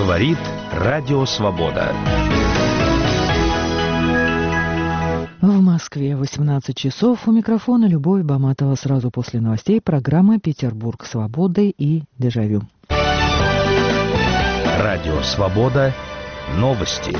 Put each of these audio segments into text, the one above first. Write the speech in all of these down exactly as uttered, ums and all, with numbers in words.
Говорит Радио Свобода. В Москве восемнадцать часов. У микрофона Любовь Баматова. Сразу после новостей программа «Петербург свободы» и «Дежавю». Радио Свобода. Новости.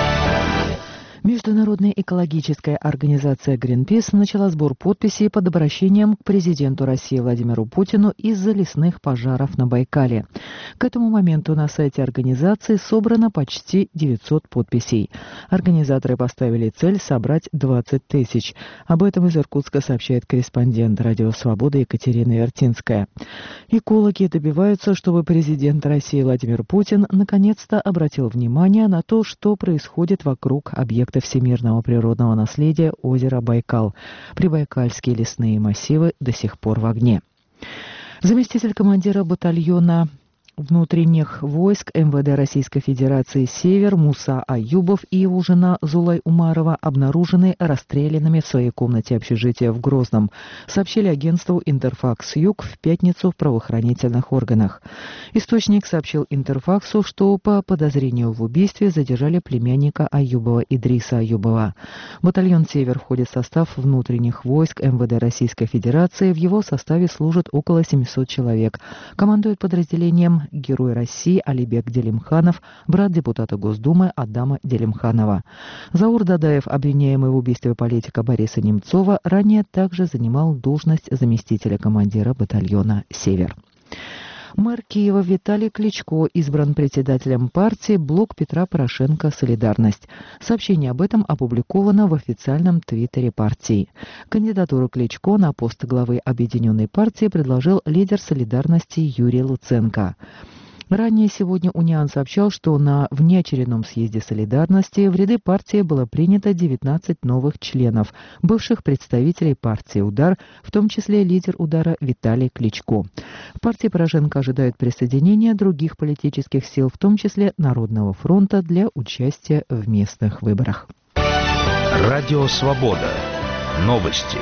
Международная экологическая организация Greenpeace начала сбор подписей под обращением к президенту России Владимиру Путину из-за лесных пожаров на Байкале. К этому моменту на сайте организации собрано почти девятьсот подписей. Организаторы поставили цель собрать двадцать тысяч. Об этом из Иркутска сообщает корреспондент Радио Свобода Екатерина Вертинская. Экологи добиваются, чтобы президент России Владимир Путин наконец-то обратил внимание на то, что происходит вокруг объекта всемирного природного наследия озера Байкал. Прибайкальские лесные массивы до сих пор в огне. Заместитель командира батальона внутренних войск эм вэ дэ Российской Федерации «Север» Муса Аюбов и его жена Зулай Умарова обнаружены расстрелянными в своей комнате общежития в Грозном, сообщили агентству «Интерфакс-Юг» в пятницу в правоохранительных органах. Источник сообщил «Интерфаксу», что по подозрению в убийстве задержали племянника Аюбова Идриса Аюбова. Батальон «Север» входит в состав внутренних войск эм вэ дэ Российской Федерации. В его составе служат около семисот человек. Командует подразделением Герой России Алибек Делимханов, брат депутата Госдумы Адама Делимханова. Заур Дадаев, обвиняемый в убийстве политика Бориса Немцова, ранее также занимал должность заместителя командира батальона «Север». Мэр Киева Виталий Кличко избран председателем партии «Блок Петра Порошенко. Солидарность». Сообщение об этом опубликовано в официальном твиттере партии. Кандидатуру Кличко на пост главы Объединенной партии предложил лидер «Солидарности» Юрий Луценко. Ранее сегодня Униан сообщал, что на внеочередном съезде «Солидарности» в ряды партии было принято девятнадцать новых членов, бывших представителей партии «Удар», в том числе лидер «Удара» Виталий Кличко. В партии Порошенко ожидают присоединения других политических сил, в том числе Народного фронта, для участия в местных выборах. Радио Свобода. Новости.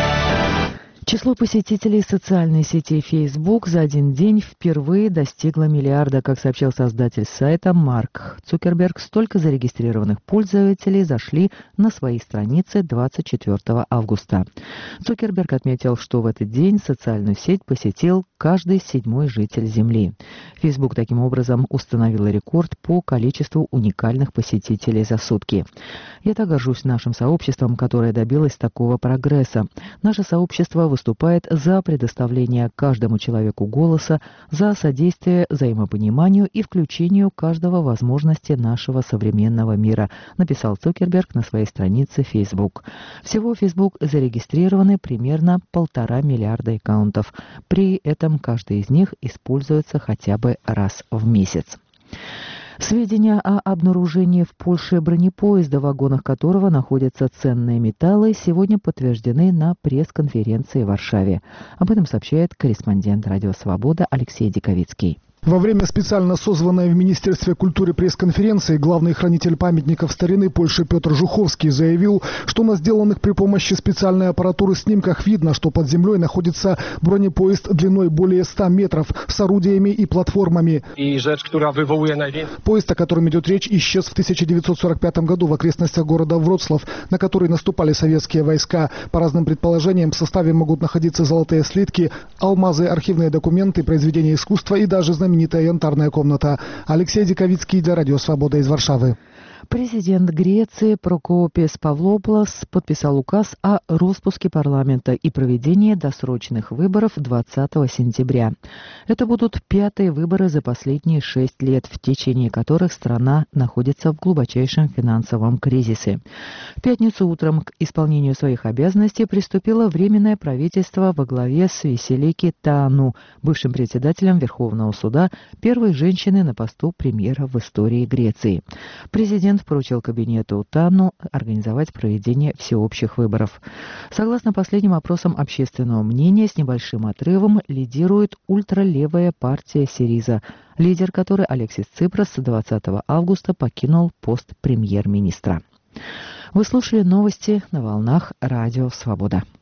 Число посетителей социальной сети Facebook за один день впервые достигло миллиарда, как сообщил создатель сайта Марк Цукерберг. Столько зарегистрированных пользователей зашли на свои страницы двадцать четвёртого августа. Цукерберг отметил, что в этот день социальную сеть посетил каждый седьмой житель Земли. Facebook таким образом установил рекорд по количеству уникальных посетителей за сутки. Я так горжусь нашим сообществом, которое добилось такого прогресса. Наше сообщество выступает за предоставление каждому человеку голоса, за содействие взаимопониманию и включению каждого в возможности нашего современного мира, написал Цукерберг на своей странице Facebook. Всего в Facebook зарегистрированы примерно полтора миллиарда аккаунтов. При этом каждый из них используется хотя бы раз в месяц. Сведения о обнаружении в Польше бронепоезда, в вагонах которого находятся ценные металлы, сегодня подтверждены на пресс-конференции в Варшаве. Об этом сообщает корреспондент Радио Свобода Алексей Диковицкий. Во время специально созванной в Министерстве культуры пресс-конференции главный хранитель памятников старины Польши Петр Жуховский заявил, что на сделанных при помощи специальной аппаратуры снимках видно, что под землей находится бронепоезд длиной более ста метров с орудиями и платформами. И rzecz, która wywołuje najwięcej... Поезд, о котором идет речь, исчез в тысяча девятьсот сорок пятом году в окрестностях города Вроцлав, на который наступали советские войска. По разным предположениям, в составе могут находиться золотые слитки, алмазы, архивные документы, произведения искусства и даже знаменитые знаменитая янтарная комната. Алексей Диковицкий для Радио Свобода из Варшавы. Президент Греции Прокопиос Павлополос подписал указ о распуске парламента и проведении досрочных выборов двадцатого сентября. Это будут пятые выборы за последние шесть лет, в течение которых страна находится в глубочайшем финансовом кризисе. В пятницу утром к исполнению своих обязанностей приступило Временное правительство во главе с Веселики Таану, бывшим председателем Верховного суда, первой женщины на посту премьера в истории Греции. Президент поручил кабинету Тану организовать проведение всеобщих выборов. Согласно последним опросам общественного мнения, с небольшим отрывом лидирует ультралевая партия Сириза, лидер которой Алексис Ципрос двадцатого августа покинул пост премьер-министра. Вы слушали новости на волнах Радио Свобода.